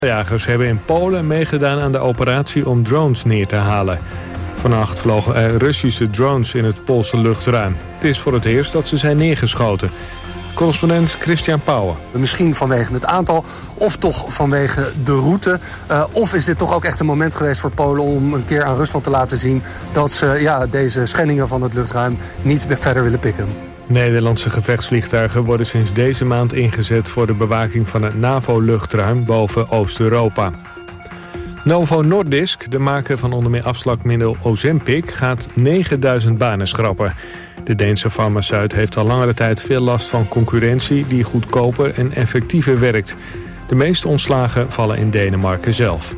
Jagers hebben in Polen meegedaan aan de operatie om drones neer te halen. Vannacht vlogen er Russische drones in het Poolse luchtruim. Het is voor het eerst dat ze zijn neergeschoten. Correspondent Christian Pauwen. Misschien vanwege het aantal of toch vanwege de route. Of is dit toch ook echt een moment geweest voor Polen om een keer aan Rusland te laten zien dat ze deze schendingen van het luchtruim niet verder willen pikken. Nederlandse gevechtsvliegtuigen worden sinds deze maand ingezet voor de bewaking van het NAVO-luchtruim boven Oost-Europa. Novo Nordisk, de maker van onder meer afslakmiddel Ozempic, gaat 9000 banen schrappen. De Deense farmaceut heeft al langere tijd veel last van concurrentie die goedkoper en effectiever werkt. De meeste ontslagen vallen in Denemarken zelf.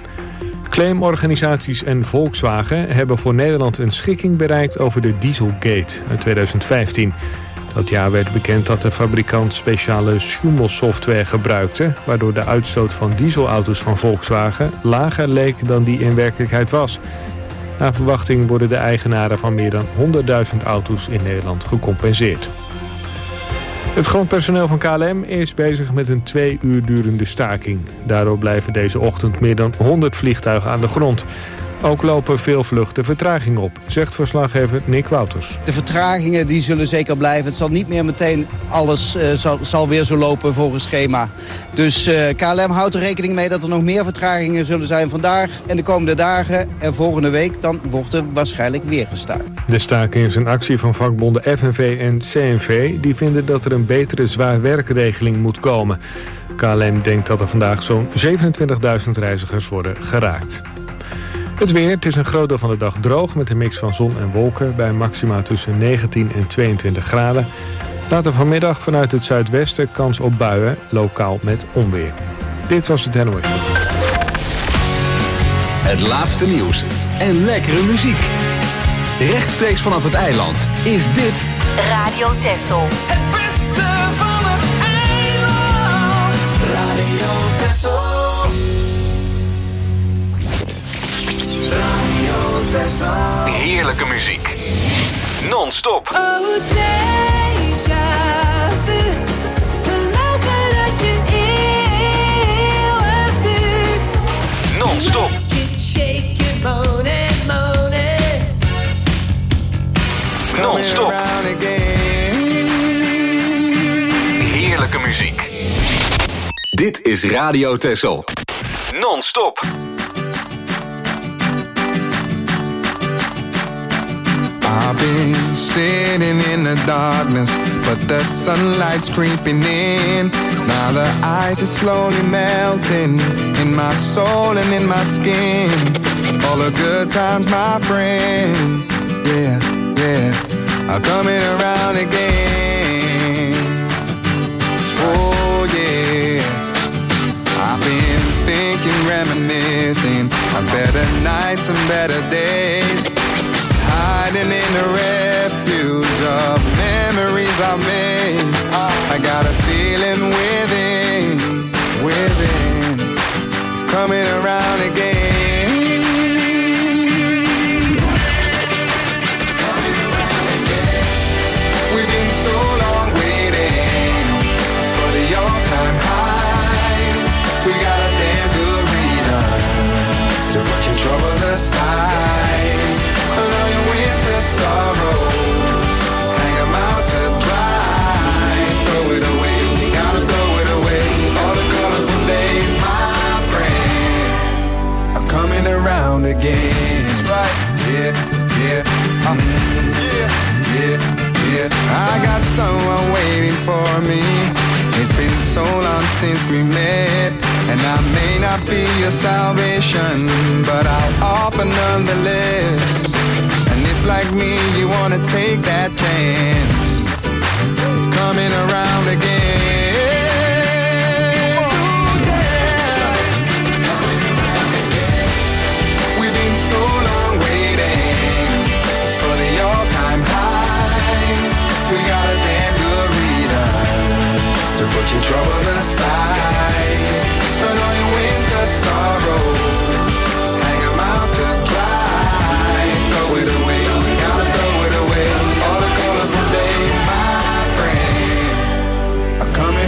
Claimorganisaties en Volkswagen hebben voor Nederland een schikking bereikt over de Dieselgate uit 2015. Dat jaar werd bekend dat de fabrikant speciale Schumel-software gebruikte, waardoor de uitstoot van dieselauto's van Volkswagen lager leek dan die in werkelijkheid was. Naar verwachting worden de eigenaren van meer dan 100.000 auto's in Nederland gecompenseerd. Het grondpersoneel van KLM is bezig met een 2 uur durende staking. Daardoor blijven deze ochtend meer dan 100 vliegtuigen aan de grond. Ook lopen veel vluchten vertraging op, zegt verslaggever Nick Wouters. De vertragingen die zullen zeker blijven. Het zal niet meer meteen alles zal weer zo lopen volgens schema. Dus KLM houdt er rekening mee dat er nog meer vertragingen zullen zijn vandaag en de komende dagen. En volgende week dan wordt er waarschijnlijk weer gestaakt. De staking is een actie van vakbonden FNV en CNV. Die vinden dat er een betere zwaarwerkregeling moet komen. KLM denkt dat er vandaag zo'n 27.000 reizigers worden geraakt. Het weer, het is een groot deel van de dag droog met een mix van zon en wolken bij maxima tussen 19 en 22 graden. Later vanmiddag vanuit het zuidwesten kans op buien, lokaal met onweer. Dit was het NOS. Het laatste nieuws en lekkere muziek. Rechtstreeks vanaf het eiland is dit Radio Texel. Het beste van het eiland. Radio Texel. Heerlijke muziek. Non-stop. Oh, déjà vu. Geloven dat je eeuwig duurt. Non-stop. Shake it, moan it, moan it. Non-stop. Heerlijke muziek. Dit is Radio Texel. Non-stop. I've been sitting in the darkness, but the sunlight's creeping in. Now the ice is slowly melting in my soul and in my skin. All the good times, my friend, yeah, are coming around again. Oh yeah, I've been thinking, reminiscing of better nights and better days. Hiding in the refuge of memories I made. I got a feeling within, it's coming around again. It's coming around again. We've been so long waiting for the all-time high. We got a damn good reason to put your troubles aside. All your winter sorrows, hang 'em out to dry. Throw it away, gotta throw it away. All the colorful days, my friend, are coming around again. That's right, yeah. I got someone waiting for me. It's been so long since we met, and I may not be your salvation, but I'll offer nonetheless. And if like me you wanna take that chance, it's coming around again. Ooh, yeah. It's coming around again. We've been so long waiting for the all-time high. We got a damn good reason to put your troubles aside. And all your winter sorrows, hang 'em out to dry. Throw it away, gotta throw it away. All the colorful days, my friend, are coming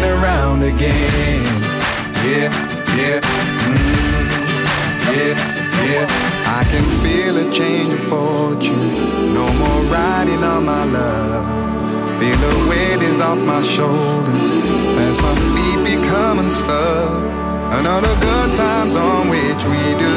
fortune. No more riding on my love. Feel the weight is off my shoulders as my feet become unstuck. Another good times on which we do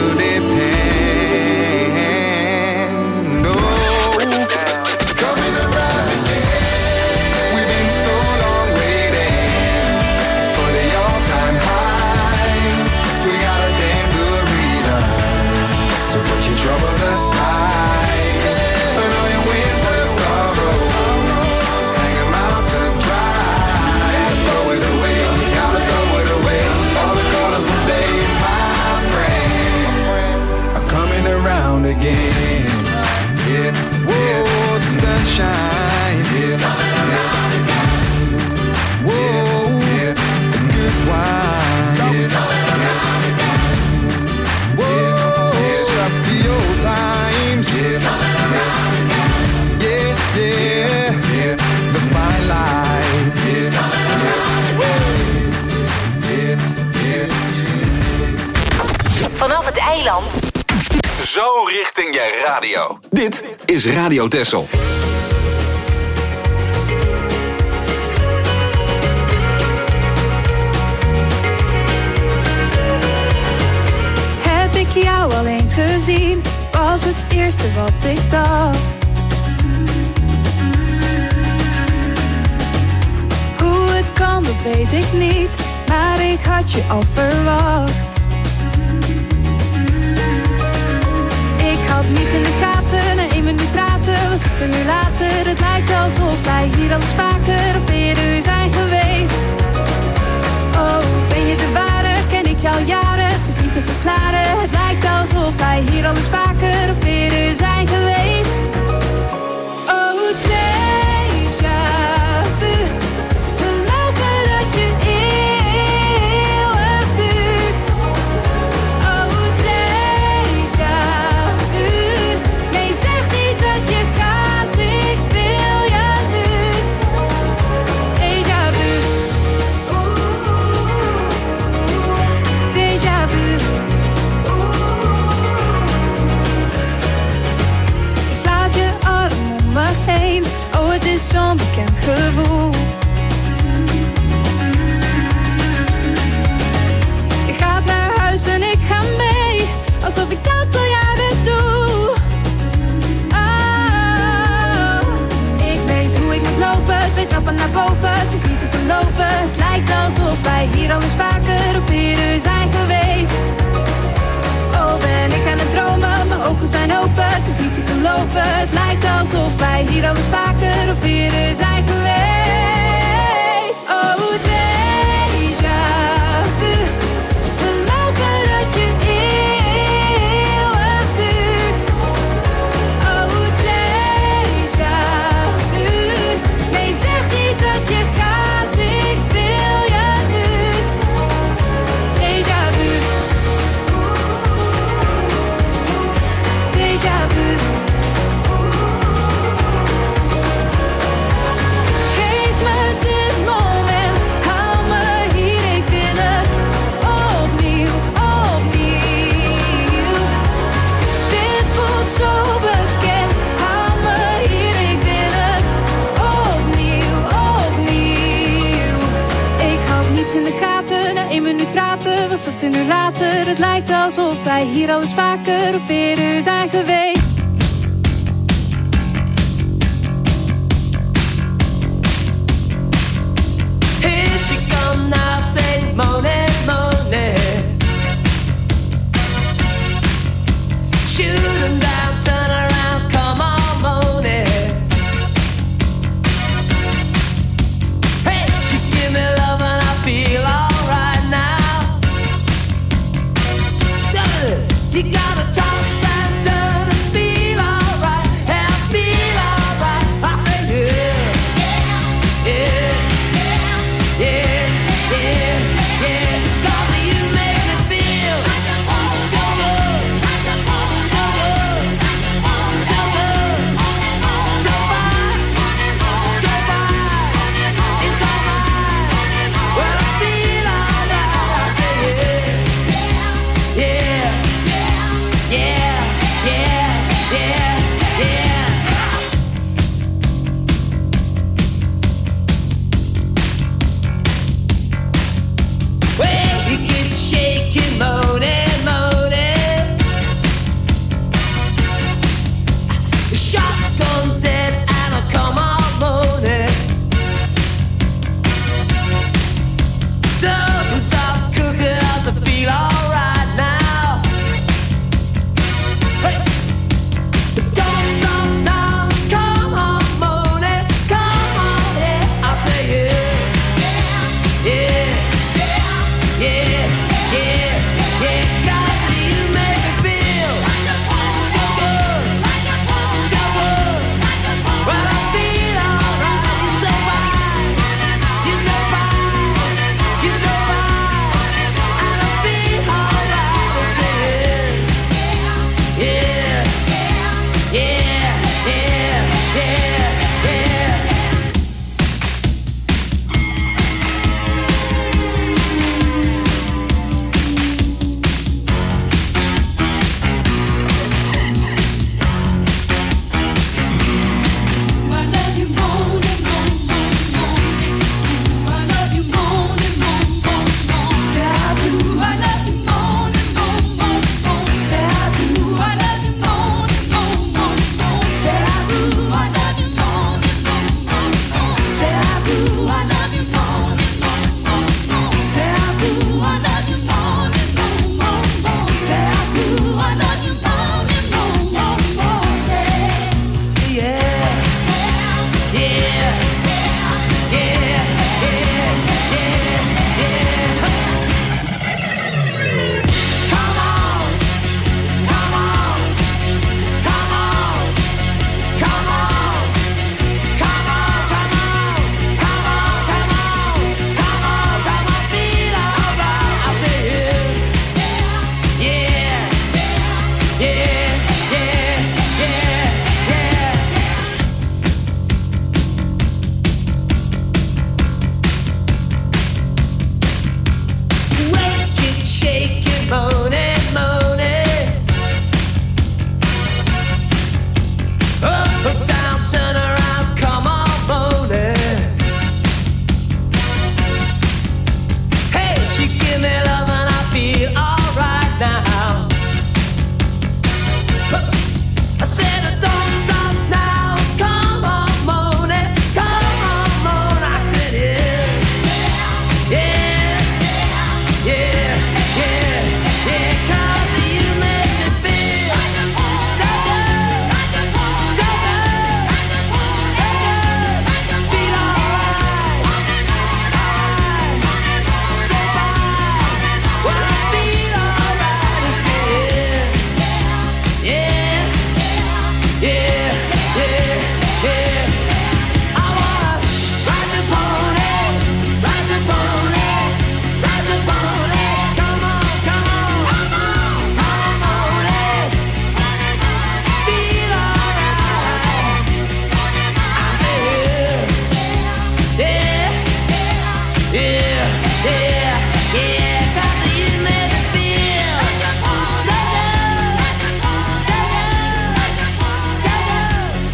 depend. Oh, it's coming around again. We've been so long waiting for the all-time high. We got a damn good reason, so put your troubles aside. And all your winter sorrows, hang 'em out to dry. Throw it away, gotta throw it away. All the colorful days, my friend, are coming around again. Yeah, yeah, the sunshine. Yeah, coming around again. Whoa, yeah, the good wine. Yeah, coming around again. Whoa, stop the old times. Yeah, coming around again. Yeah, yeah, yeah, the fine line. Yeah, coming around again. Yeah, yeah, yeah. Vanaf het eiland. Zo richting je radio. Dit is Radio Texel. Heb ik jou al eens gezien? Was het eerste wat ik dacht. Hoe het kan, dat weet ik niet. Maar ik had je al verwacht. Ik had niets in de gaten, na 1 minuut praten, was het 1 uur later. Het lijkt alsof wij hier al eens vaker of eerder zijn geweest. Oh, ben je de ware, ken ik jou jaren, het is niet te verklaren. Het lijkt alsof wij hier al eens vaker of eerder zijn geweest. Oh, déjà vu, geloven dat je eeuwig duurt. Oh, déjà vu, nee zeg niet dat je gaat, ik wil je nu. Déjà vu, déjà vu. Je slaat je arm om me heen, oh het is zo'n bekend gevoel. Je gaat naar huis en ik ga mee, alsof ik dat al jaren doe. Oh, ik weet hoe ik moet lopen, 2 trappen naar boven, het is niet te geloven. Het lijkt alsof wij hier al eens vaker of eerder zijn geweest. Oh, ben ik aan het dromen, mijn ogen zijn open, het is niet te geloven. Het lijkt alsof wij hier al eens vaker of eerder zijn geweest. Oh, déjà vu, geloven dat je eeuwig duurt. Oh, déjà vu, nee zeg niet dat je gaat, ik wil je nu. Déjà vu, déjà vu. Geef me dit moment, hou me hier, ik wil het opnieuw, opnieuw. Dit voelt zo bekend, hou me hier, ik wil het opnieuw, opnieuw. Ik had niets in de gaten, na 1 minuut praten was het 1 uur later. Het lijkt alsof wij hier al eens vaker of eerder zijn geweest. Here she come now, say moaning, moaning. Shoot 'em down, turn around, come on, moaning. Hey, she give me love and I feel alright now. You gotta toss and turn and feel alright, and feel alright. I say yeah, yeah, yeah, yeah, yeah. 'Cause you make me feel so good, so good, so good, so fine, so fine. It's alright when I feel alright. I say yeah, yeah. moaning, moaning. Up, down, turn around, come on, moaning. Hey, she give me love and I feel alright now. I said don't stop now, come on, moaning, come on, moaning. I said yeah, yeah, yeah, yeah, yeah, 'cause you make me feel so good, so good, so good, feel alright, so fine, well I feel alright. I said yeah, yeah, yeah, yeah. I wanna ride the pony, ride the pony, ride the pony. Come on, come on, come on, come on, pony. Feel alright. I said yeah, yeah, yeah, yeah, 'cause you made me feel so good, so good, so good.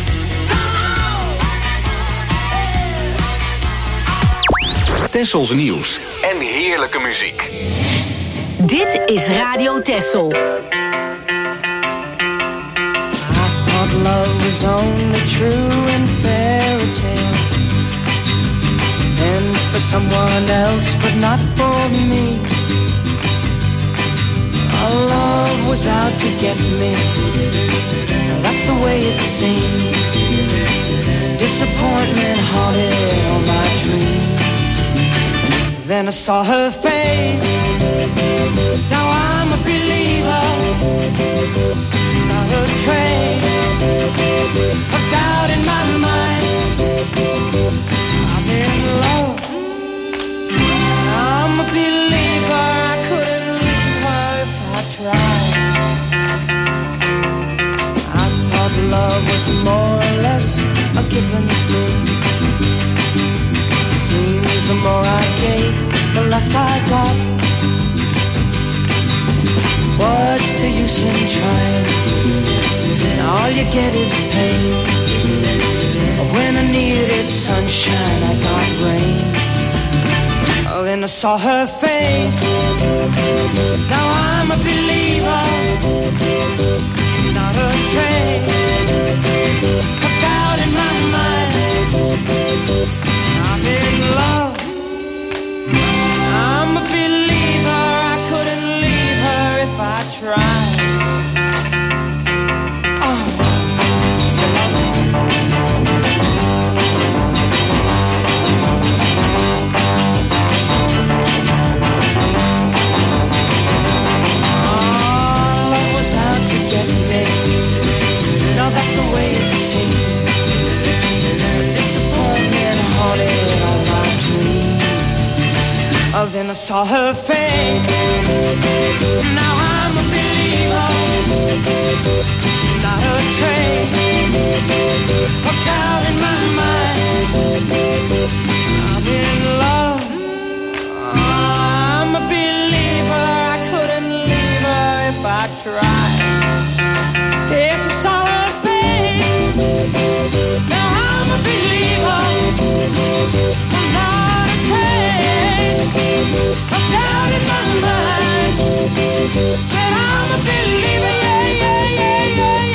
Come on. Tessels nieuws en heerlijke muziek. Dit is Radio Tessel. I thought love was only true in fairy tales, and for someone else, but not for me. Our love was out to get me. That's the way it seemed. Disappointment haunted all my dreams. Then I saw her face. Now I'm a believer. Not a trace of doubt in my mind. I'm in love. I'm a believer. I couldn't leave her if I tried. I thought love was more or less a given thing. Seems the more I gave, the less I got. What's the use in trying? All you get is pain. When I needed sunshine, I got rain. Oh, then I saw her face. Now I'm a believer. Not a trace of doubt in my mind. I'm in love. I'm a believer. I couldn't leave her if I tried. Oh, then I saw her face. Now I'm a believer. Not a trace of doubt in my mind. I'm in love. I'm a believer. I couldn't leave her if I tried. Yes, I saw her face. Now I'm a believer. Not a trace of doubt in my mind. Said I'm a believer, yeah, yeah, yeah, yeah,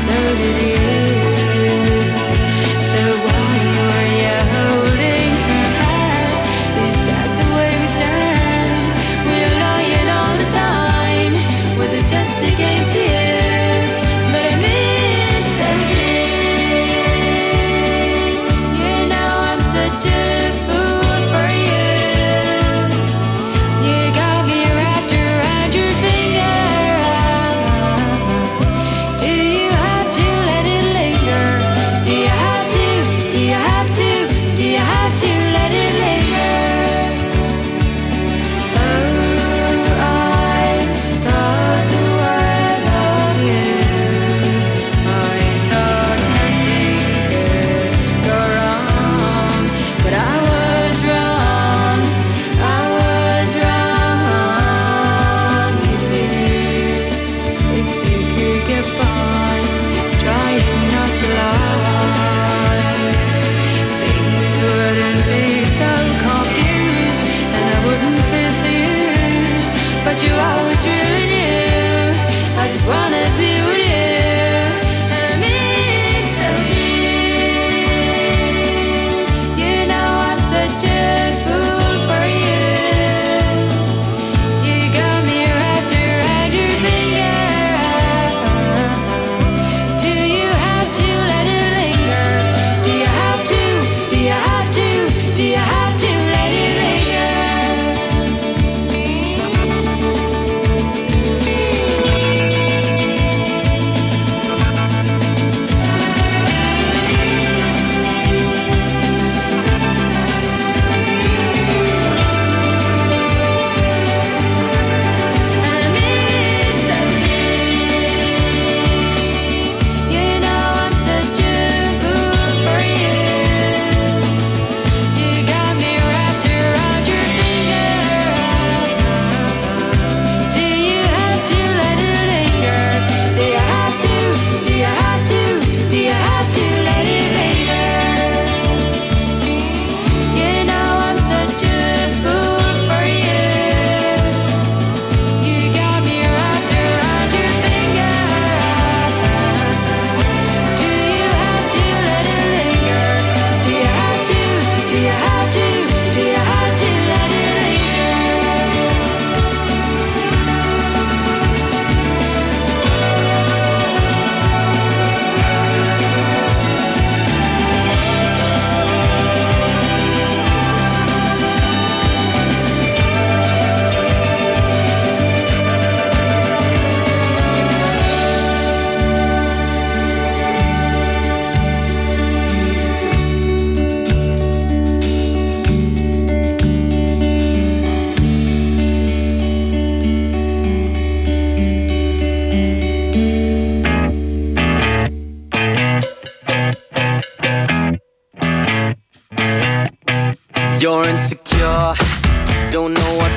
You're insecure, don't know what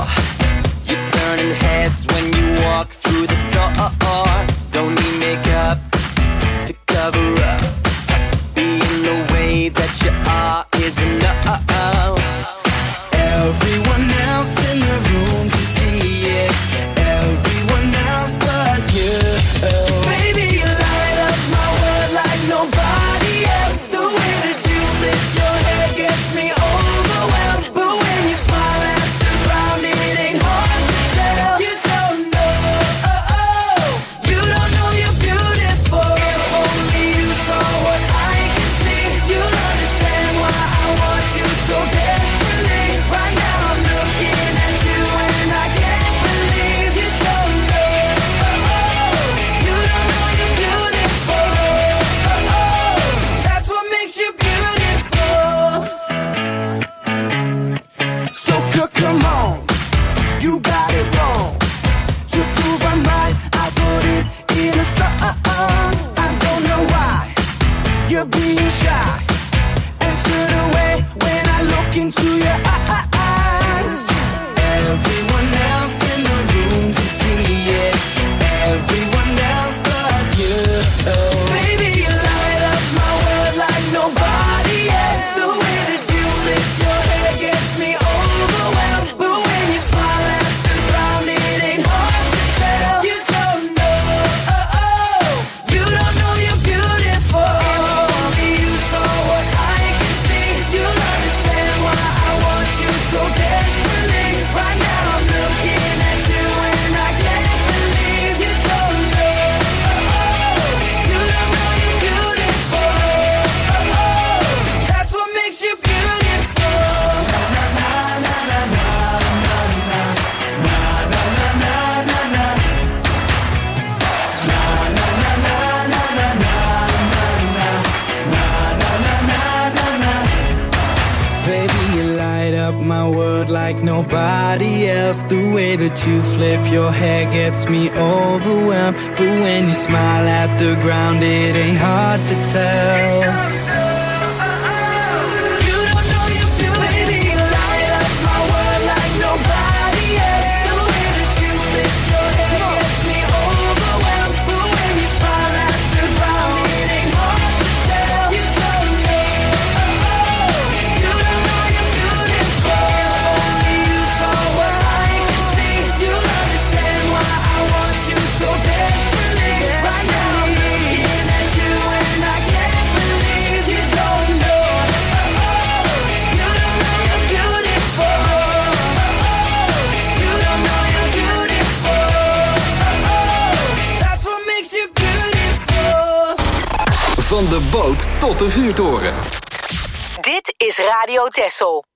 for. You're turning heads when you walk through the door. Don't need makeup to cover up. Being the way that you are is enough. Everyone else in the room can see it. Everyone else but you. Baby, you light up my world like nobody else. The way that you flip your hair gets me overwhelmed. But when you smile at the way that you flip your hair gets me overwhelmed. But when you smile at the ground, it ain't hard to tell. Van de boot tot de vuurtoren. Dit is Radio Texel.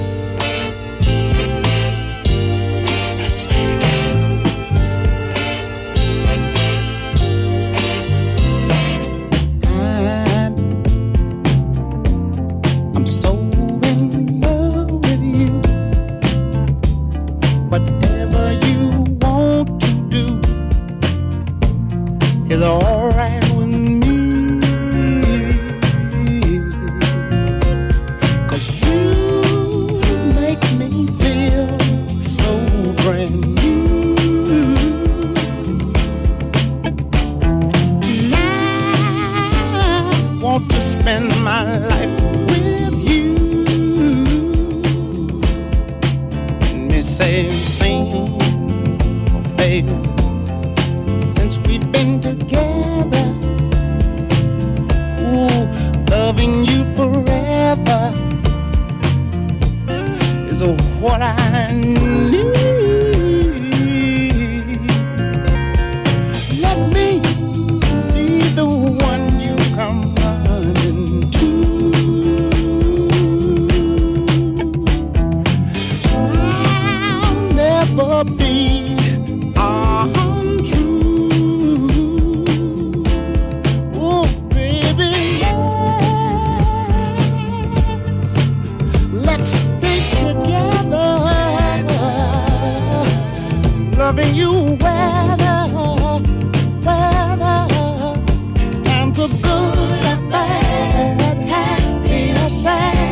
I'm so in love with you. Whatever you want to do is alright with me. Spend my life with you. Me say, sing, oh baby, since we've been together, ooh, loving you forever is what I need. Let me be the one you come. Be untrue. Oh, baby, let's stay together, loving you weather, times are good and bad, happy or sad.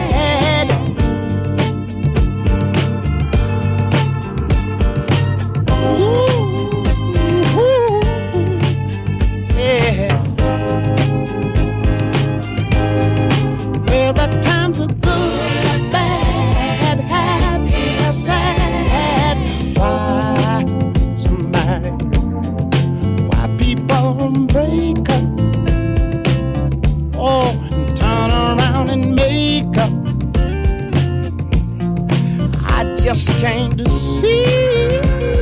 Just came to see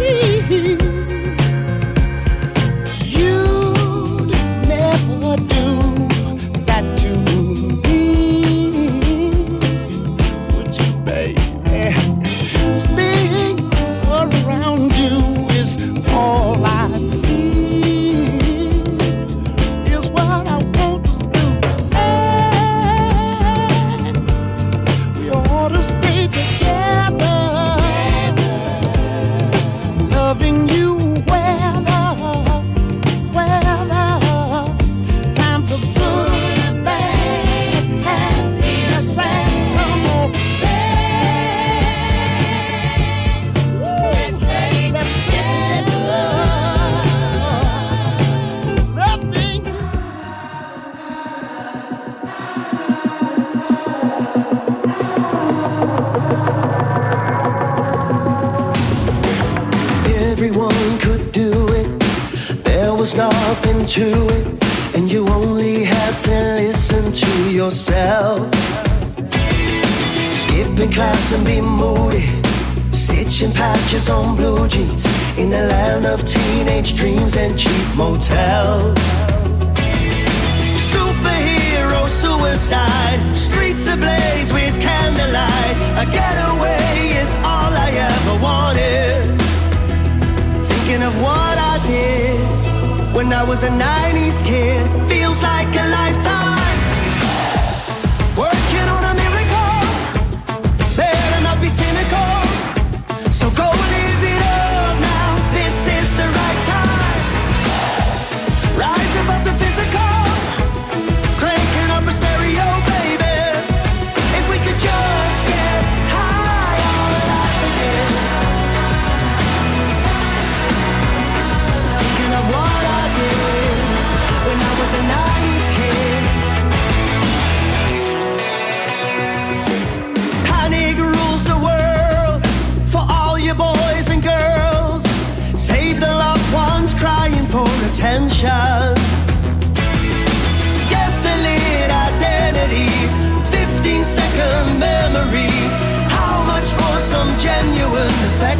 you'd never do that to me, would you, baby? Being around you is all I see, is what I want to do. And we ought to stay together. Loving you weather, times are good and bad, happy and sad. Come on, let's stay together. Loving you. Everyone could do it, there was nothing to it, and you only had to listen to yourself. Skipping class and be moody, stitching patches on blue jeans, in a land of teenage dreams and cheap motels. Superhero suicide, streets ablaze with candlelight, a getaway is all I ever wanted. Thinking of what I did when I was a 90s kid, feels like a lifetime. Working on a miracle, better not be cynical, so go live it up.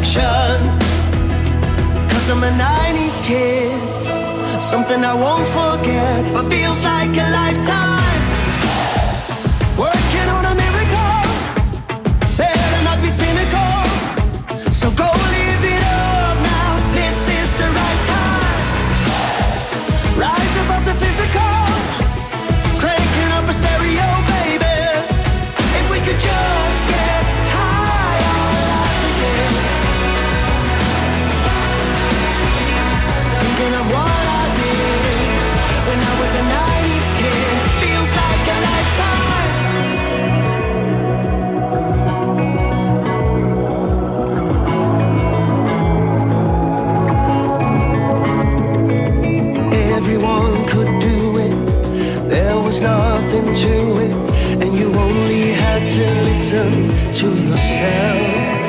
direction. 'Cause I'm a 90s kid, something I won't forget, but feels like a lifetime. Working on a miracle, better not be cynical. So go live it up now, this is the right time. Rise above the physical, cranking up a stereo, baby. If we could just get high on life again. Thinking of what I did when I was a 90s kid, feels like a lifetime. Everyone could do it, there was nothing to it, and you only had to listen to yourself.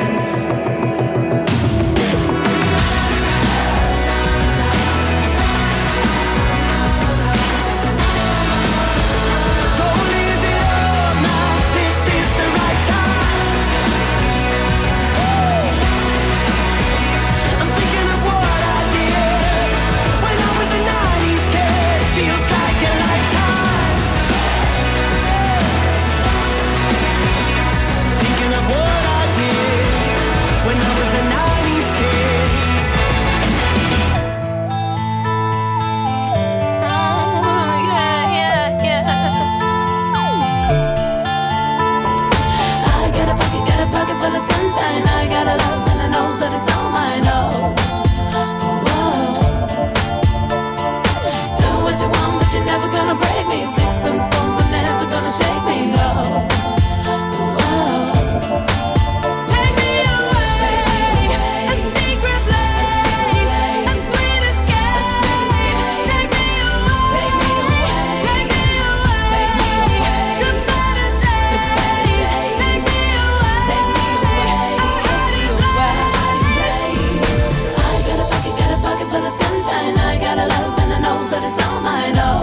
Go live it up now, this is the right time. I'm thinking of what I did when I was a 90s kid, feels like a lifetime. Thinking of what I did when I was a 90s kid. I got a pocket full of sunshine. I got a love and I know that it's all mine. Oh, whoa. Do what you want, but you're never gonna break me. Sticks and stones are never gonna shake me. Oh, whoa. Take me away, a secret place, a sweet escape. Take me away, take me away, take me away, to better days, to better days. Take me away, take me away, hiding place. I got a pocket full of sunshine. I got a love and I know that it's all mine. Oh,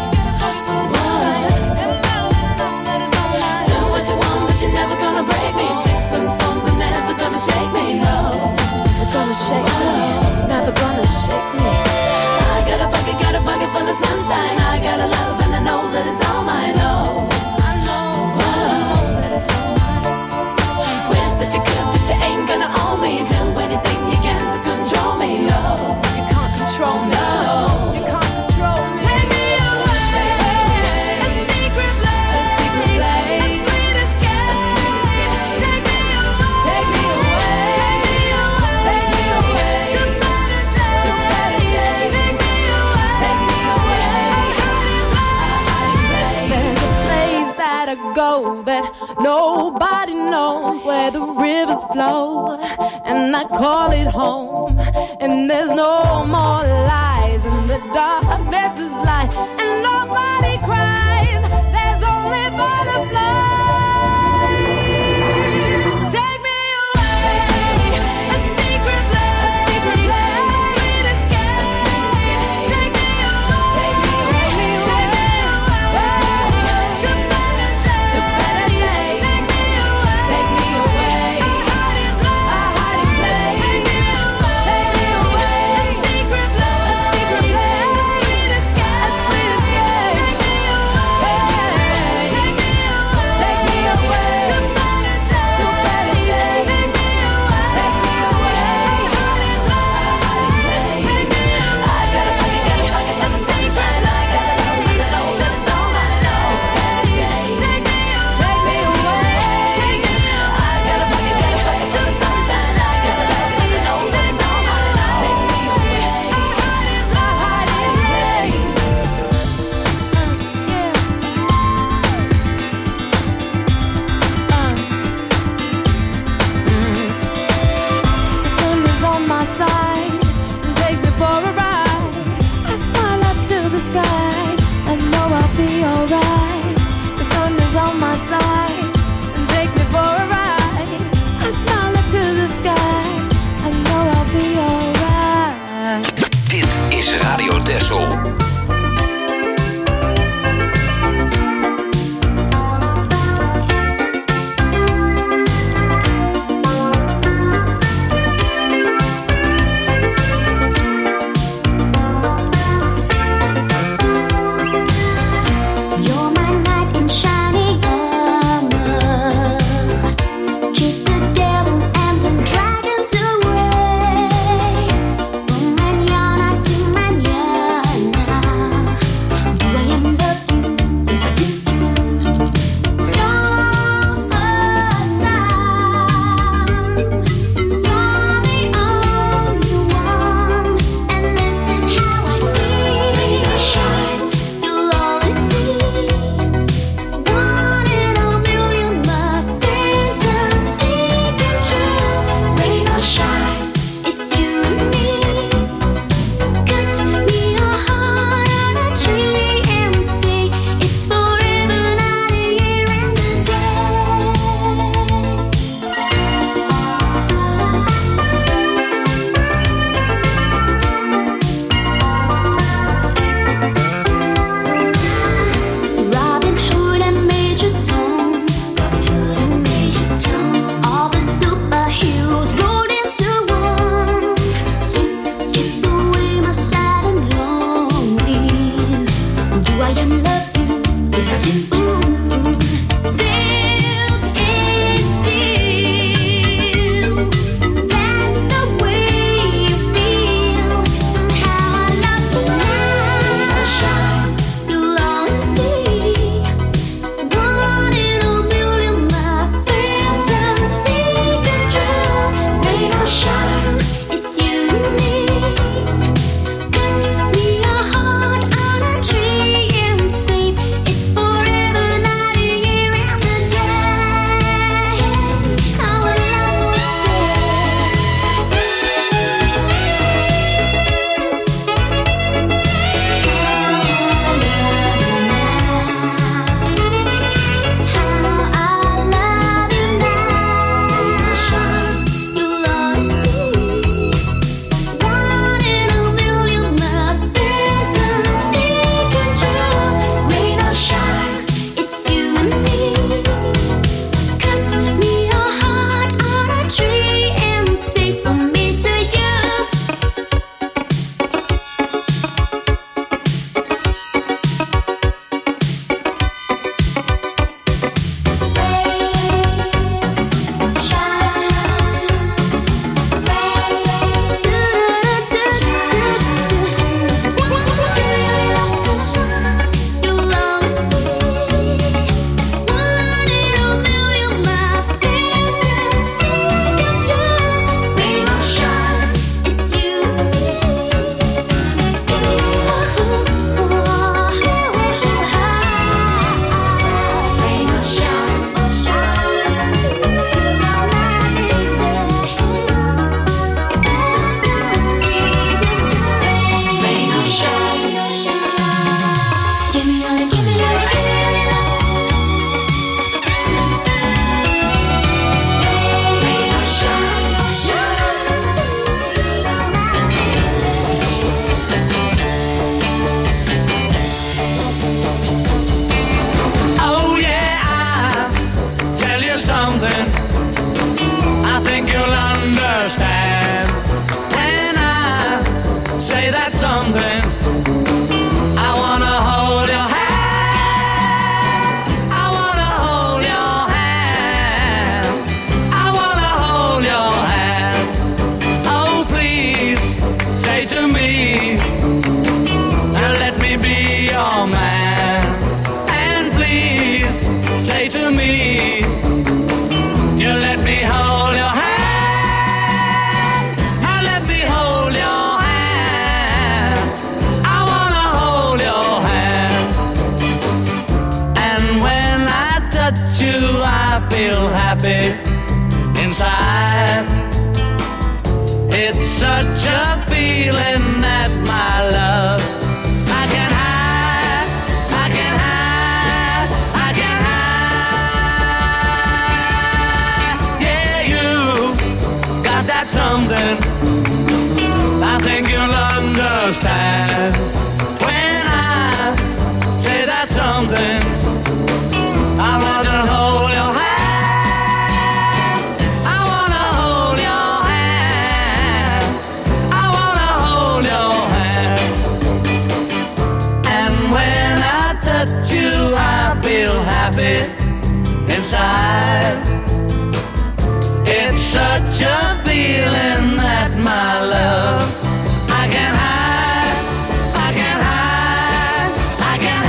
do what you want, but you're never gonna break me. Sticks and stones are never gonna shake me. No, never gonna shake me. Never gonna shake me. I got a pocket full of sunshine. I got a love and I know that it's all mine. Oh, I know that it's all mine. Wish that you could, but you ain't gonna own me. Do anything you can to control me. Oh, you can't control me. No, you can't control me. Take me away, a secret place, a secret place, a sweet escape, a sweet escape. Take me away, take me away, to better days, to better days. Take me away, hiding place. There's a place that I go that nobody knows, where the rivers flow, and I call it home. And there's no more lies, and the darkness is light, and nobody cries. There's only butterflies. Take me away, a secret place, a secret place, a sweet escape, a sweet escape. Take me away, take me away, take me away, to better days, to better days. Take me away, a hiding place. Take me away, a secret place, a secret place, a sweet escape, a sweet escape. Take me away, to better days, to better days. Take me away, a hiding place. I got a pocket full of sunshine. I got a love and I know that it's all mine. To better days. Take me away, take me away. I got a pocket full of sunshine. I got a love and I know that it's all mine. Take me away, a hiding place. The sun is on my side and takes me for a ride. I smile up to the sky, I know I'll be alright. The sun is on my side and takes me for a ride. I smile up to the sky, I know I'll be alright. Dit is Radio Texel. something. I wanna hold your hand. I wanna hold your hand. I wanna hold your hand. Oh, please say to me, let me be your man. And please say to me, you let me hold your hand. Let me hold your hand. I wanna hold your hand. And when I touch you, I feel happy inside. It's such a feeling that my love I can hide, I can hide, I can hide. Yeah, you got that something I think you'll understand. When I say that something, I wanna hold your hand. I wanna hold your hand. I wanna hold your hand. And when I touch you, I feel happy inside. It's such a feeling that my love I can hide, I can hide, I can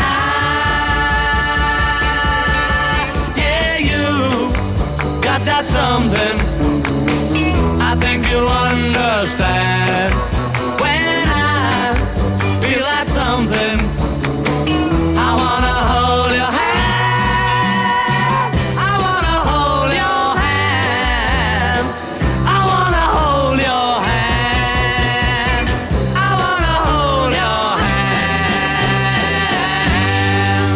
hide. Yeah, you got that something I think you'll understand. When I feel that something, I wanna hold your hand. I wanna hold your hand. I wanna hold your hand. I wanna hold your hand.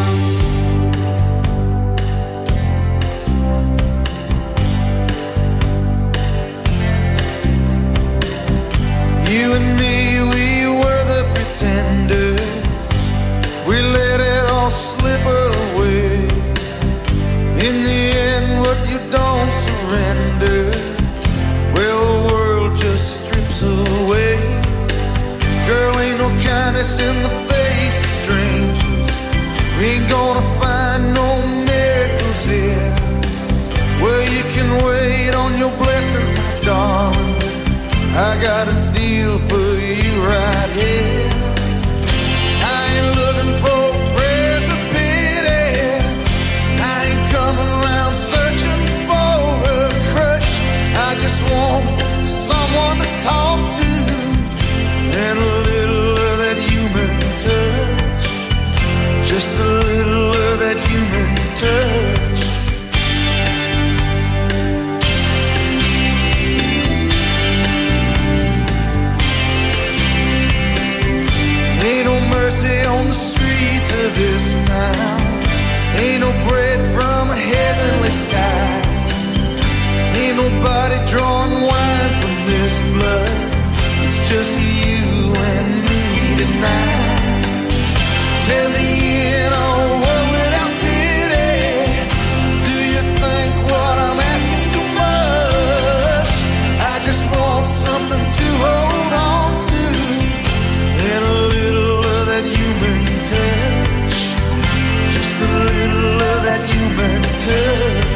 You and me, we were the pretenders. We let it all slip away. In the end, what you don't surrender, well, the world just strips away. Girl, ain't no kindness in the face of strangers. We ain't gonna find no miracles here. Well, you can wait on your blessings, my darling. I got a deal for you right here. I ain't looking for prayers of pity. I ain't coming around searching for a crutch. I just want someone to talk to and a little of that human touch. Just a little of that human touch. Ain't no mercy on the streets of this town. Ain't no bread from heavenly skies. Ain't nobody drawing wine from this blood. It's just you and me tonight. Tell me in a world without pity, do you think what I'm asking's too much? I just want something to hold on to and a little of that human touch. Just a little of that human touch.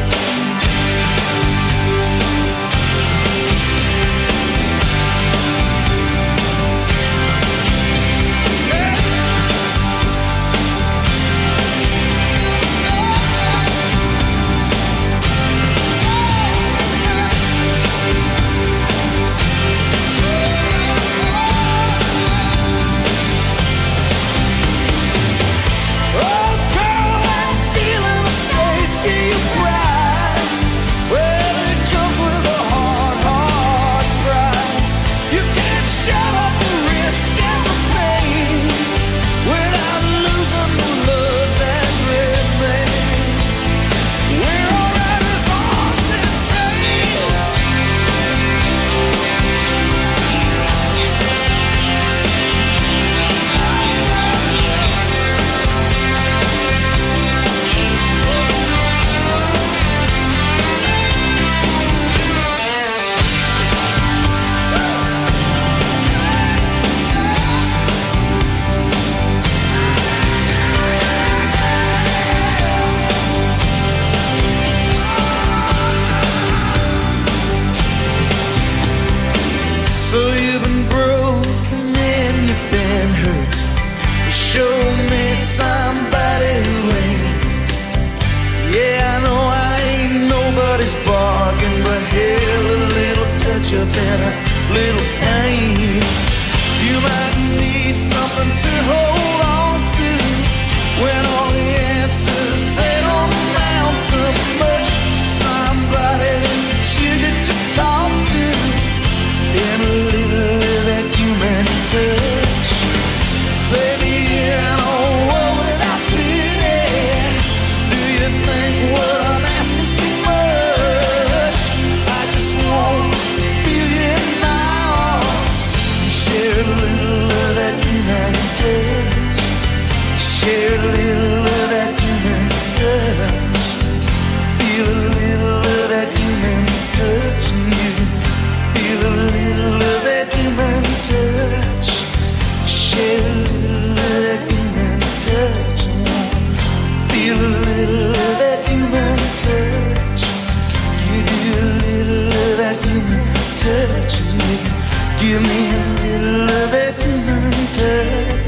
little pain. You might need something to hold on to when all the answers they don't amount to much. Somebody that you could just talk to in a little of that human touch. Baby, in a world without pity, do you think what I'm asking's too much? I just want to feel you in my arms and share a little of that human touch. Share a little of that human touch. Feel a little of that human touch in you. Feel a little of that human touch. Share a little of that human touch. Feel a little of that human touch. Give you a little of that human touch. Give me a little of that human touch.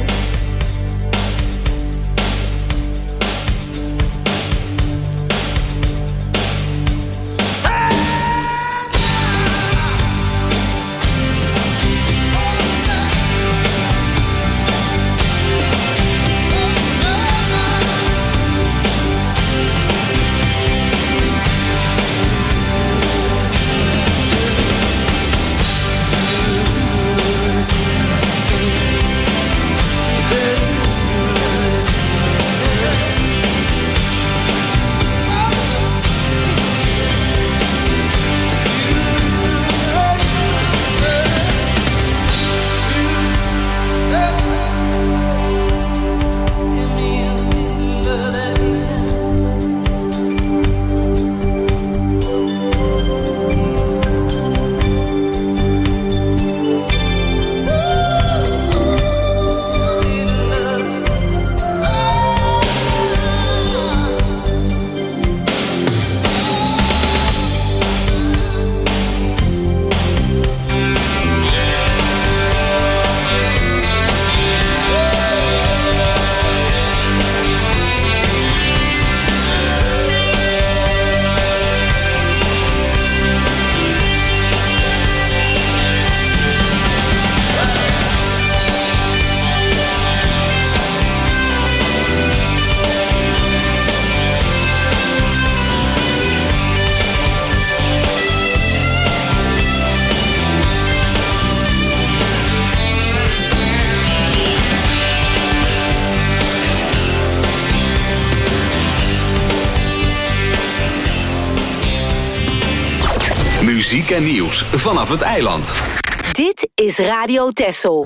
Muziek en nieuws vanaf het eiland. Dit is Radio Texel.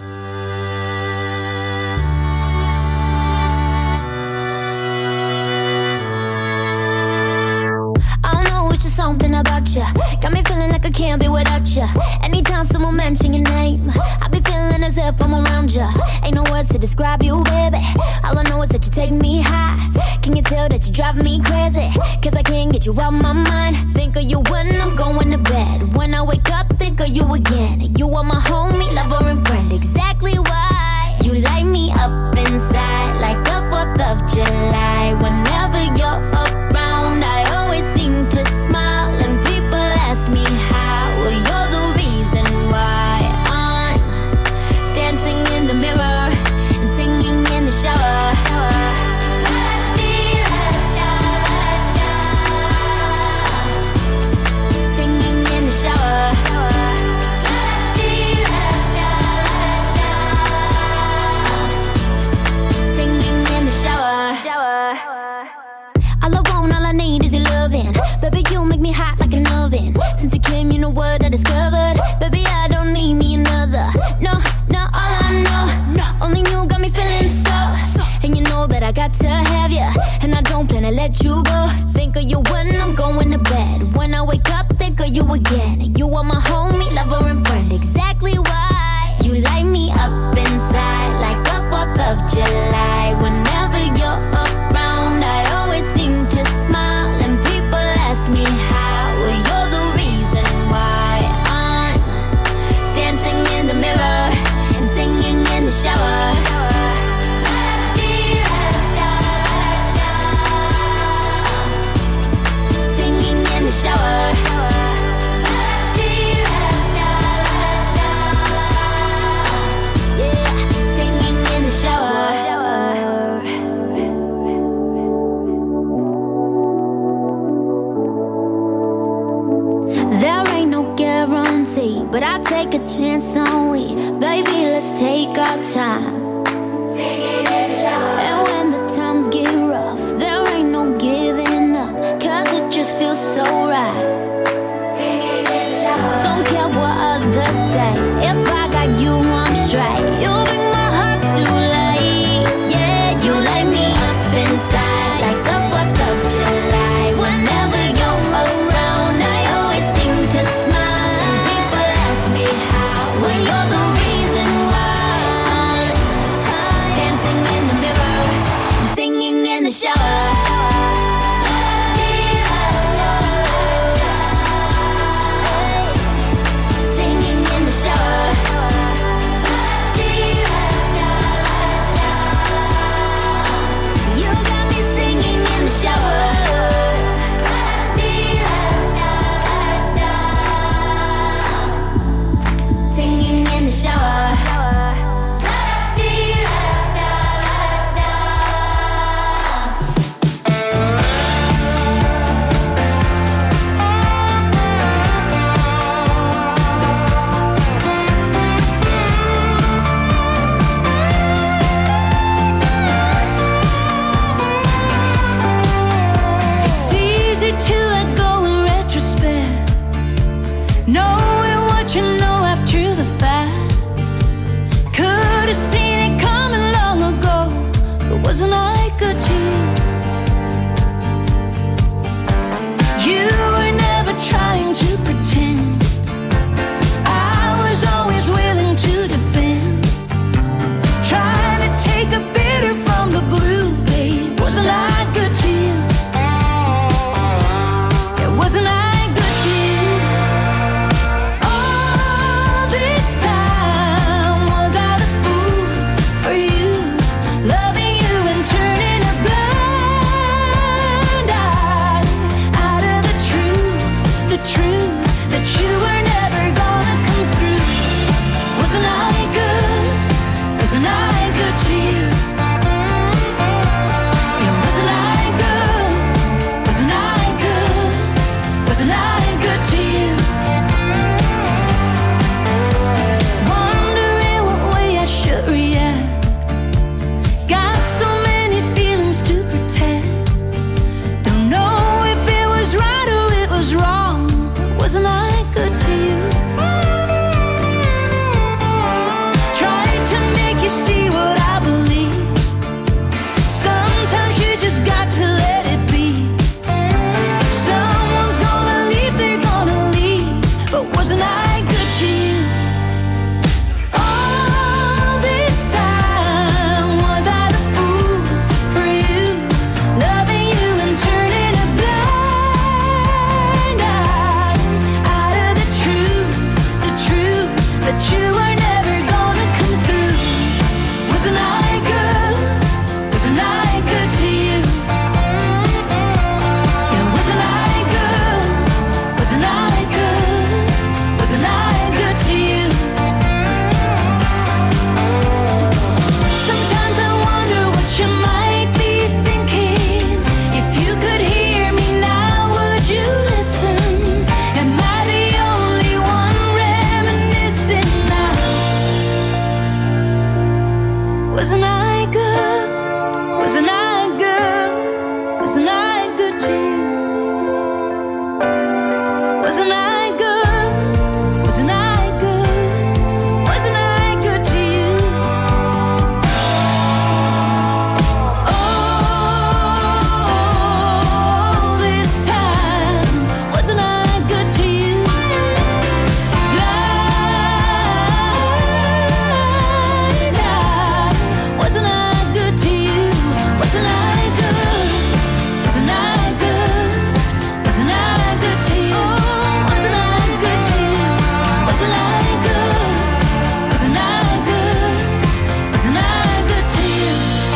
Something about you got me feeling like I can't be without you. Anytime someone mention your name, I be feeling as if I'm around you. Ain't no words to describe you, baby. All I know is that you take me high. Can you tell that you drive me crazy? Cause I can't get you out my mind. Think of you when I'm going to bed. When I wake up, think of you again. You are my homie, lover and friend. Exactly why you light me up inside like the 4th of July. Whenever you're around, I always seem to smile, and people ask me how. Well, you're the reason why I'm dancing in the mirror and singing in the shower. Singing in the shower. Singing in the shower. All I want, all I need is your loving. Baby, you make me hot like an oven. Since you came, you know what I discovered. Baby, I don't need me another. No, all I know, only you got me feeling so. And you know that I got to have you, and I don't plan to let you go. Think of you when I'm going to bed. When I wake up, think of you again. You are my homie, lover and friend. Exactly why you light me up inside like the 4th of July. Whenever you're around, I always seem to smile, and people ask me how. Well, you're the reason why I'm dancing in the mirror and singing in the shower. Singing in the shower. chance, on we? Baby, let's take our time. Singing in the shower. And when the times get rough, there ain't no giving up, 'cause it just feels so right. Singing in the shower. Don't care what others say, if I got you, I'm straight. You bring my heart to life, yeah. You light me up inside like the 4th of July. Whenever you're around, I always seem to smile. People ask me how, well, you're the reason why. Dancing in the mirror, singing in the shower. Singing in the shower. You got me singing in the shower. Singing in the shower. It's easy to let go in retrospect, knowing what you know after the fact. Could have seen it coming long ago, but wasn't I good to you? You were never trying to pretend. I was always willing to defend, trying to take a bitter from the blue, babe. Wasn't I good to you? Yeah, wasn't I good to you? All this time, was I the fool for you? Loving you and turning a blind eye out of the truth that you were never gonna come through. Wasn't I good? Wasn't I good to you? Yeah, wasn't I good? Wasn't I good? Wasn't I good to you? Wondering what way I should react. Got so many feelings to protect. Don't know if it was right or it was wrong. Wasn't I good to you? Tried to make you see what I believe. Sometimes you just got to let it be. If someone's gonna leave, they're gonna leave. But wasn't I good to you? All this time, was I the fool for you? Loving you and turning a blind eye out of the truth that you were never gonna come through. Wasn't I good? Wasn't I good to you? Yeah, wasn't I good? Wasn't I good? Wasn't I good to you? Sometimes I wonder what you might be thinking. If you could hear me now, would you listen? Am I the only one reminiscing now? Wasn't I good? Wasn't I good? Wasn't I good to you? Wasn't I good? Wasn't I good? Wasn't I good to you? All this time, wasn't I good to you? Blind eye, wasn't I good to you? Wasn't I good? Wasn't I good? Wasn't I good to you? Wasn't I good to you? Wasn't I good? Wasn't I good? Wasn't I good to you?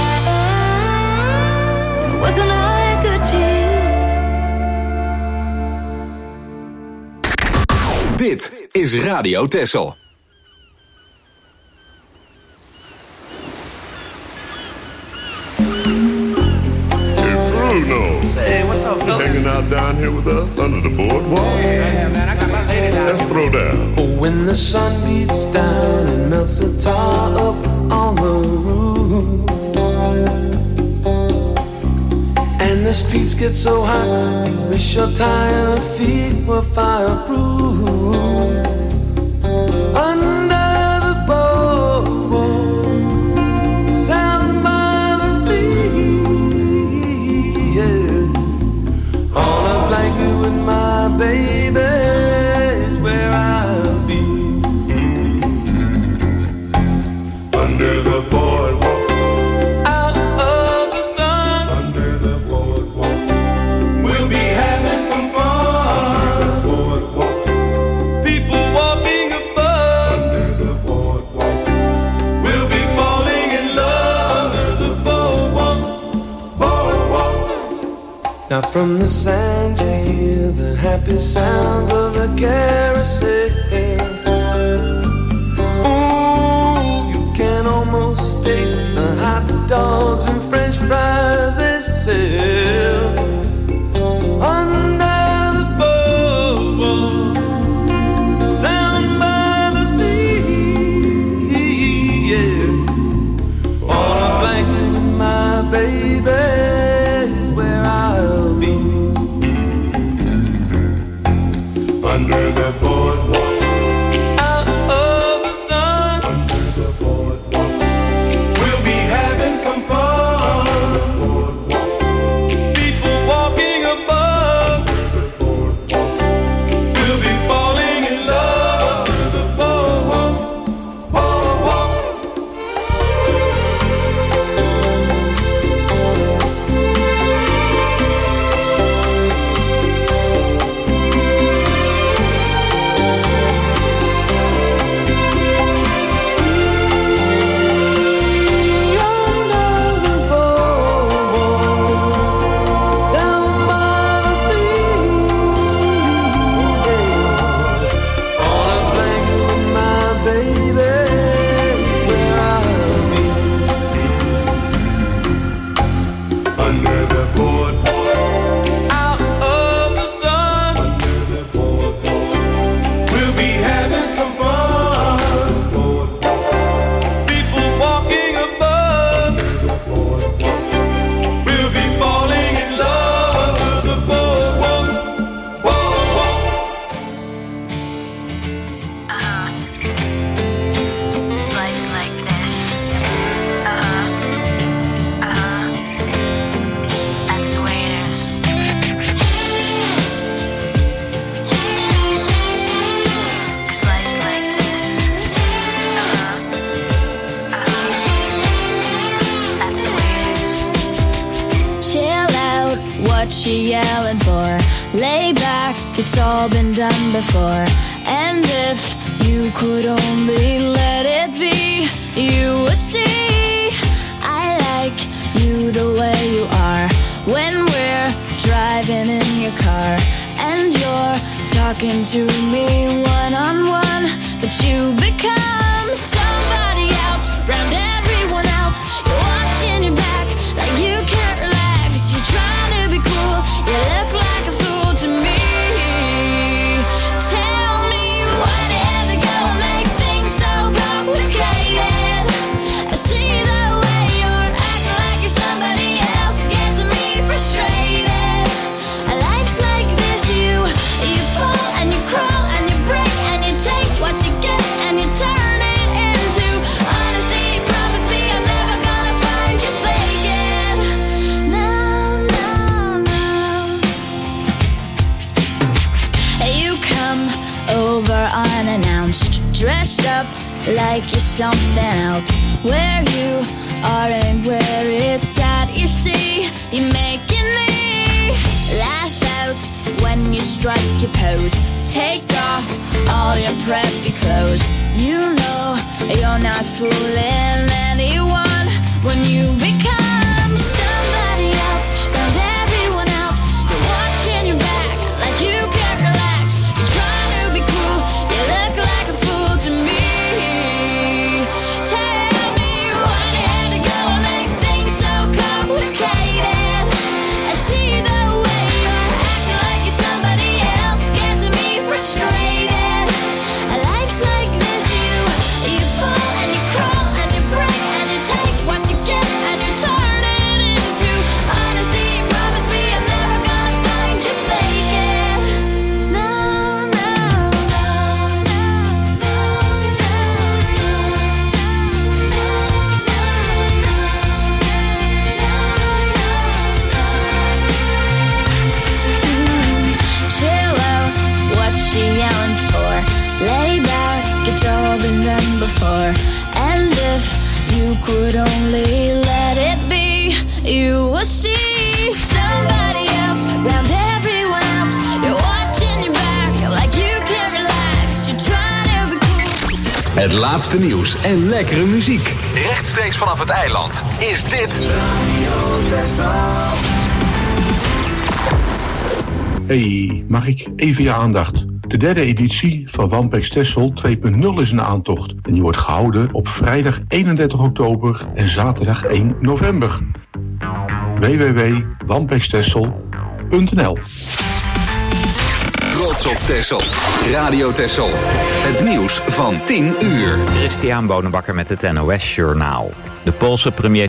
Wasn't I good to you? Dit is Radio Texel. Bruno. Say, what's up, fellas? Hanging out down here with us under the boardwalk. Yeah, man, I got my lady down. Let's throw down. Oh, when the sun beats down and melts the tar up on the roof, and the streets get so hot, you wish your tired feet were fireproof. Under the boardwalk, down by the sea, yeah. On a blanket with my baby is where I'll be. Under the boardwalk. Out of the sun. Under the boardwalk. We'll be having some fun. Under the boardwalk. People walking above. Under the boardwalk. We'll be falling in love. Under the boardwalk. Boardwalk. Now from the sand you hear the happy sounds of the carousel. Ooh, you can almost taste the hot dogs and French fries they sell. Under the boardwalk, down by the sea, yeah. On a blanket with my baby is where I'll be. Under the boardwalk. Out of the sun. Under the boardwalk. We'll be having some fun. Under the boardwalk. People walking above. Under the boardwalk. We'll be falling in love. Under the boardwalk. Boardwalk. Under the boardwalk. Out of the sun. Under the boardwalk. We'll be having some fun. Under the boardwalk. People walking above. Under the boardwalk. We'll be falling in love. Under the boardwalk. Boardwalk. Life's like this. That's the way it is. 'Cause life's like this. That's the way it is. Chill out, what you yelling for? Lay back, it's all been done before. And if you could only let it be, you would see I like you the way you are. When we're driving in your car and you're talking to me one-on-one, but you become somebody else round everyone else. You're watching your back like you can't relax. You're trying to be cool, you look like a fool to me. Tell me why do you have to go and make things so complicated? I see the way you're acting like you're somebody else, gets me frustrated. Life's like this, you fall and you crawl and you break and you take what you get and you turn it into honesty. Promise me I'm never gonna find you faking. No, no, no. You come over unannounced, dressed up like you're something else. Where you are and where it's at, you see, you're making me laugh out when you strike your pose. Take off all your preppy clothes. You know you're not fooling anyone when you become somebody else and everyone else. You're watching your back like you can't relax. You're trying to be cool, you look like a fool to me. Tell me why you had to go and make things so complicated. I see lonely. Let it be you or she, somebody else, round everyone else. You're watching your back like you can't relax. You're trying to be cool. Het laatste nieuws en lekkere muziek. Rechtstreeks vanaf het eiland is dit Hey, mag ik even je aandacht? De derde editie van Wampex Texel 2.0 is in aantocht. En die wordt gehouden op vrijdag 31 oktober en zaterdag 1 november. www.wampextexel.nl Trots op Texel. Radio Texel. Het nieuws van 10 uur. Christian Bonenbakker met het NOS Journaal. De Poolse premier